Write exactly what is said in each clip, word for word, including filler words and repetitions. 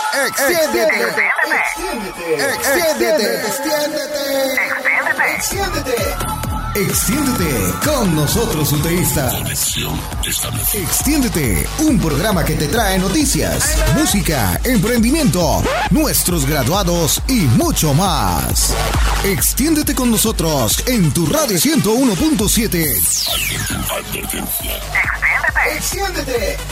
Extiéndete. Extiéndete. Extiéndete. Extiéndete. Extiéndete con nosotros, UTEísta. Extiéndete, un programa que te trae noticias, música, emprendimiento, nuestros graduados y mucho más. Extiéndete con nosotros en tu radio ciento uno punto siete. Extiéndete. Extiéndete.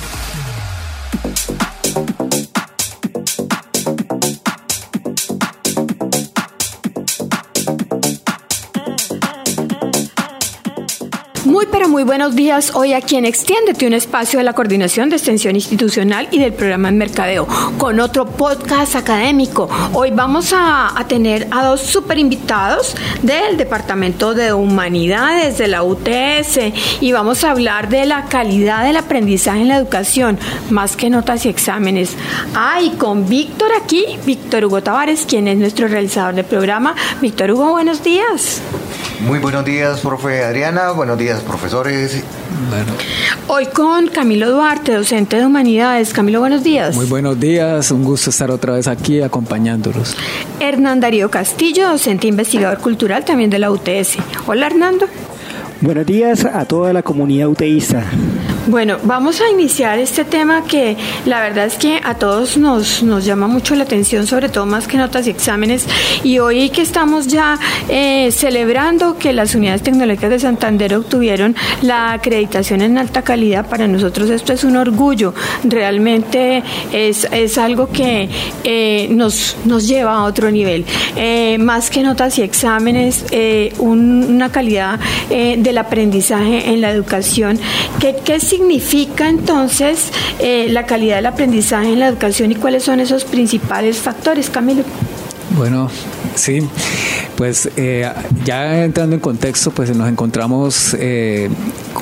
Muy pero muy buenos días, hoy aquí en Extiéndete, un espacio de la Coordinación de Extensión Institucional y del Programa en Mercadeo, con otro podcast académico. Hoy vamos a, a tener a dos super invitados del Departamento de Humanidades de la U T S y vamos a hablar de la calidad del aprendizaje en la educación, más que notas y exámenes. Ah, y con Víctor aquí, Víctor Hugo Tavares, quien es nuestro realizador del programa. Víctor Hugo, buenos días. Muy buenos días, profe Adriana. Buenos días, profesores. Bueno. Hoy con Camilo Duarte, docente de Humanidades. Camilo, buenos días. Muy buenos días, un gusto estar otra vez aquí acompañándolos. Hernán Darío Castillo, docente e investigador cultural también de la U T S. Hola, Hernando. Buenos días a toda la comunidad uteísta. Bueno, vamos a iniciar este tema que la verdad es que a todos nos, nos llama mucho la atención, sobre todo más que notas y exámenes. Y hoy que estamos ya eh, celebrando que las unidades tecnológicas de Santander obtuvieron la acreditación en alta calidad, para nosotros esto es un orgullo. Realmente es, es algo que eh, nos, nos lleva a otro nivel. Eh, más que notas y exámenes, eh, un, una calidad eh, del aprendizaje en la educación. ¿Qué, qué significa entonces eh, la calidad del aprendizaje en la educación y cuáles son esos principales factores, Camilo? Bueno, sí, pues eh, ya entrando en contexto, pues nos encontramos eh,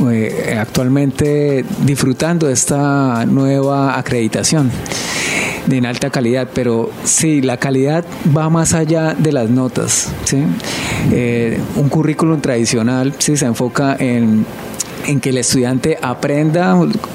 eh, actualmente disfrutando de esta nueva acreditación de en alta calidad, pero sí, la calidad va más allá de las notas, ¿sí? Eh, un currículum tradicional sí se enfoca en en que el estudiante aprenda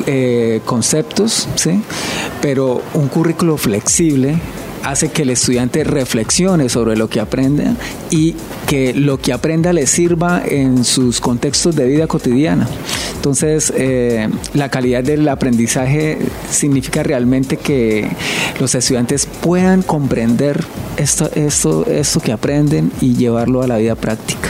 eh, conceptos, ¿sí? Pero un currículo flexible hace que el estudiante reflexione sobre lo que aprende y que lo que aprenda le sirva en sus contextos de vida cotidiana. Entonces, eh, la calidad del aprendizaje significa realmente que los estudiantes puedan comprender esto, esto, esto que aprenden y llevarlo a la vida práctica.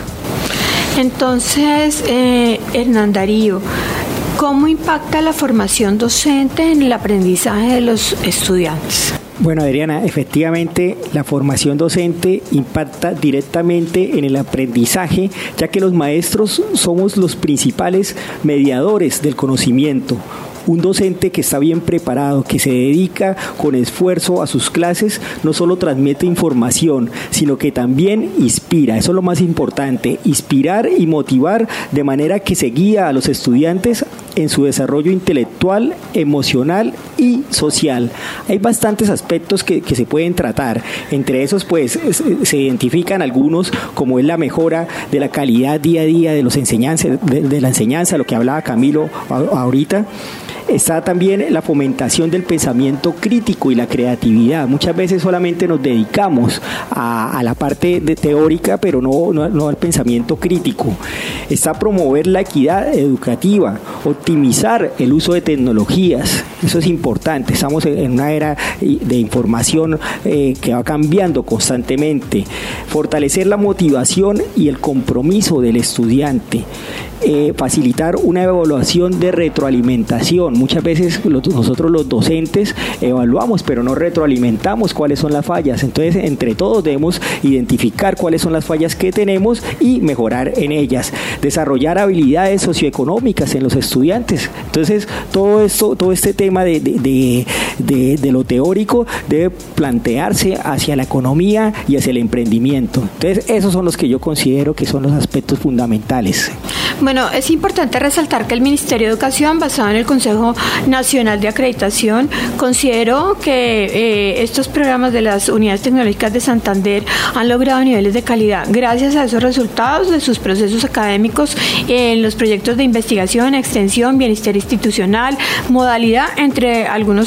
Entonces, eh, Hernán Darío, ¿cómo impacta la formación docente en el aprendizaje de los estudiantes? Bueno, Adriana, efectivamente la formación docente impacta directamente en el aprendizaje, ya que los maestros somos los principales mediadores del conocimiento. Un docente que está bien preparado, que se dedica con esfuerzo a sus clases, no solo transmite información, sino que también inspira. Eso es lo más importante, inspirar y motivar de manera que se guía a los estudiantes en su desarrollo intelectual, emocional y social. Hay bastantes aspectos que, que se pueden tratar. Entre esos, pues, se identifican algunos, como es la mejora de la calidad día a día de los enseñanzas, de, de la enseñanza, lo que hablaba Camilo ahorita. Está también la fomentación del pensamiento crítico y la creatividad. Muchas veces solamente nos dedicamos a, a la parte de teórica, pero no, no, no al pensamiento crítico. Está promover la equidad educativa, optimizar el uso de tecnologías. Eso es importante. Estamos en una era de información eh, que va cambiando constantemente. Fortalecer la motivación y el compromiso del estudiante. Eh, facilitar una evaluación de retroalimentación. Muchas veces los, nosotros los docentes evaluamos, pero no retroalimentamos cuáles son las fallas. Entonces, entre todos debemos identificar cuáles son las fallas que tenemos y mejorar en ellas. Desarrollar habilidades socioeconómicas en los estudiantes. Entonces, todo esto, todo este tema de, de, de, de, de lo teórico debe plantearse hacia la economía y hacia el emprendimiento. Entonces, esos son los que yo considero que son los aspectos fundamentales. Bueno, es importante resaltar que el Ministerio de Educación, basado en el Consejo Nacional de Acreditación, consideró que eh, estos programas de las unidades tecnológicas de Santander han logrado niveles de calidad gracias a esos resultados de sus procesos académicos en los proyectos de investigación, extensión, bienestar institucional, modalidad, entre algunos otros aspectos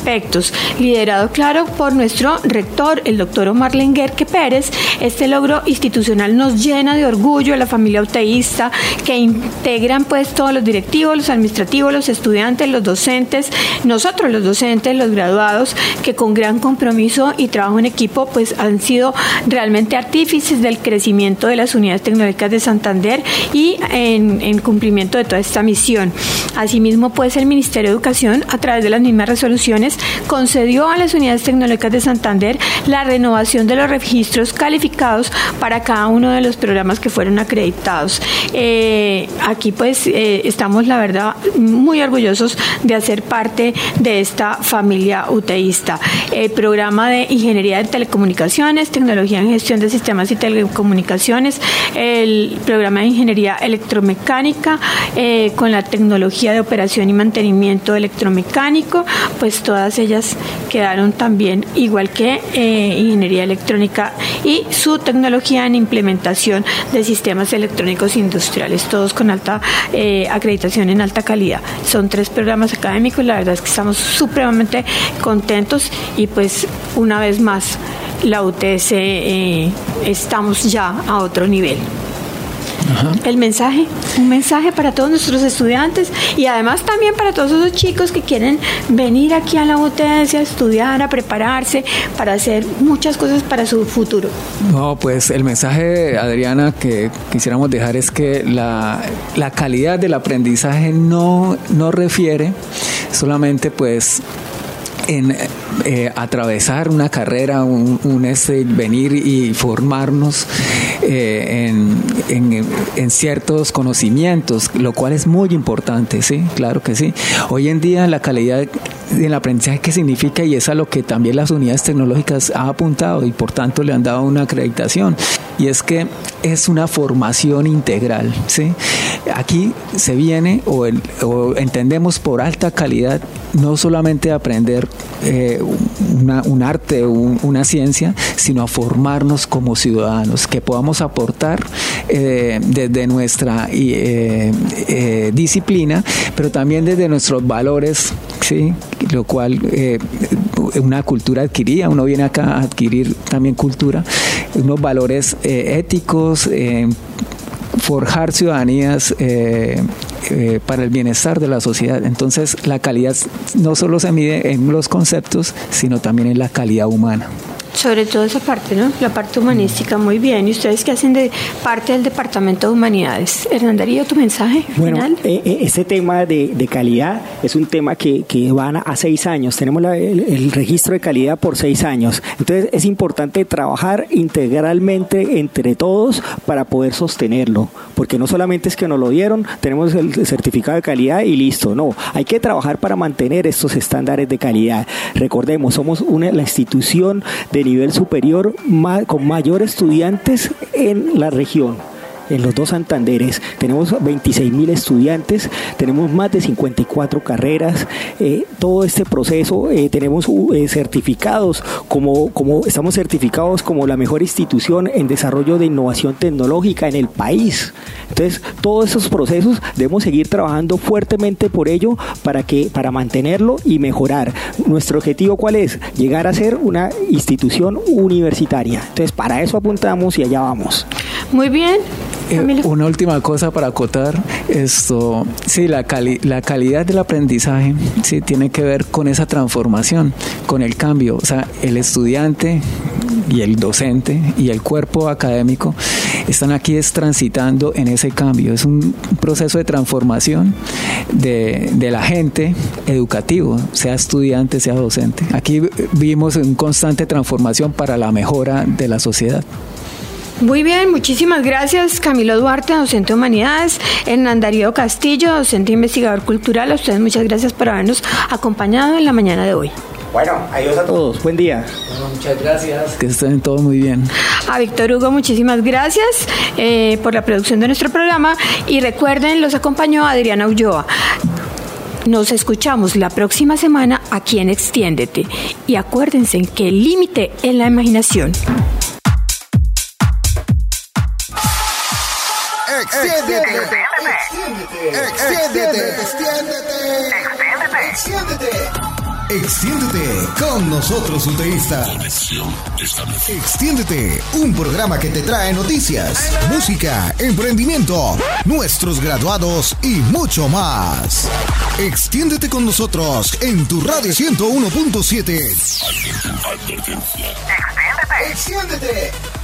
aspectos. Liderado, claro, por nuestro rector, el doctor Omar Lenguerque Pérez, este logro institucional nos llena de orgullo a la familia uteísta, que integran pues todos los directivos, los administrativos, los estudiantes, los docentes, nosotros los docentes, los graduados, que con gran compromiso y trabajo en equipo pues han sido realmente artífices del crecimiento de las unidades tecnológicas de Santander y en, en cumplimiento de toda esta misión. Asimismo, pues el Ministerio de Educación, a través de las mismas resoluciones, concedió a las unidades tecnológicas de Santander la renovación de los registros calificados para cada uno de los programas que fueron acreditados. Eh, aquí pues eh, estamos, la verdad, muy orgullosos de hacer parte de esta familia uteísta. El programa de Ingeniería de Telecomunicaciones, Tecnología en Gestión de Sistemas y Telecomunicaciones, el programa de Ingeniería Electromecánica, eh, con la tecnología de operación y mantenimiento electromecánico, pues todas ellas quedaron también, igual que eh, Ingeniería Electrónica y su tecnología en implementación de sistemas electrónicos industriales, todos con alta eh, acreditación en alta calidad. Son tres programas académicos, la verdad es que estamos supremamente contentos y pues una vez más la U T S eh, estamos ya a otro nivel. Ajá. El mensaje, un mensaje para todos nuestros estudiantes y además también para todos esos chicos que quieren venir aquí a la U T S a estudiar, a prepararse para hacer muchas cosas para su futuro. No, pues el mensaje, Adriana, que quisiéramos dejar es que la, la calidad del aprendizaje no, no refiere solamente pues en eh, atravesar una carrera, un, un este, venir y formarnos eh, en, en, en ciertos conocimientos, lo cual es muy importante, sí, claro que sí. Hoy en día la calidad del aprendizaje, ¿qué significa? Y es a lo que también las unidades tecnológicas han apuntado y por tanto le han dado una acreditación, y es que es una formación integral, ¿sí? Aquí se viene o, el, o entendemos por alta calidad no solamente aprender eh, una, un arte, un, una ciencia, sino a formarnos como ciudadanos, que podamos aportar eh, desde nuestra eh, eh, disciplina, pero también desde nuestros valores, ¿sí? Lo cual eh, una cultura adquirida, uno viene acá a adquirir también cultura, unos valores eh, éticos, eh, forjar ciudadanías eh, eh, para el bienestar de la sociedad. Entonces la calidad no solo se mide en los conceptos, sino también en la calidad humana. Sobre todo esa parte, ¿no? La parte humanística, muy bien. ¿Y ustedes qué hacen de parte del Departamento de Humanidades? Hernán Darío, ¿tu mensaje bueno, final? Eh, este tema de, de calidad es un tema que, que van a, a seis años. Tenemos la, el, el registro de calidad por seis años. Entonces es importante trabajar integralmente entre todos para poder sostenerlo. Porque no solamente es que nos lo dieron, tenemos el certificado de calidad y listo. No, hay que trabajar para mantener estos estándares de calidad. Recordemos, somos una, la institución de nivel superior ma- con mayor estudiantes en la región. En los dos Santanderes tenemos veintiséis mil estudiantes, tenemos más de cincuenta y cuatro carreras, eh, todo este proceso eh, tenemos eh, certificados como, como estamos certificados como la mejor institución en desarrollo de innovación tecnológica en el país. Entonces, todos esos procesos debemos seguir trabajando fuertemente por ello para que para mantenerlo y mejorar. Nuestro objetivo, ¿cuál es? Llegar a ser una institución universitaria. Entonces, para eso apuntamos y allá vamos. Muy bien. Eh, una última cosa para acotar esto, sí, la, cali- la calidad del aprendizaje sí tiene que ver con esa transformación, con el cambio, o sea, el estudiante y el docente y el cuerpo académico están aquí es transitando en ese cambio, es un proceso de transformación de, de la gente educativo, sea estudiante, sea docente. Aquí vivimos en constante transformación para la mejora de la sociedad. Muy bien, muchísimas gracias Camilo Duarte, docente de Humanidades, Hernán Darío Castillo, docente e investigador cultural. A ustedes muchas gracias por habernos acompañado en la mañana de hoy. Bueno, adiós a todos, buen día. Bueno, muchas gracias. Que estén todos muy bien. A Víctor Hugo, muchísimas gracias eh, por la producción de nuestro programa y recuerden, los acompañó Adriana Ulloa. Nos escuchamos la próxima semana aquí en Extiéndete y acuérdense que el límite es la imaginación. Extiéndete. Extiéndete. Extiéndete. Extiéndete. Extiéndete. Extiéndete con nosotros, UTEístas. Extiéndete, un programa que te trae noticias, música, emprendimiento, nuestros graduados y mucho más. Extiéndete con nosotros en tu radio ciento uno punto siete. Extiéndete. Extiéndete.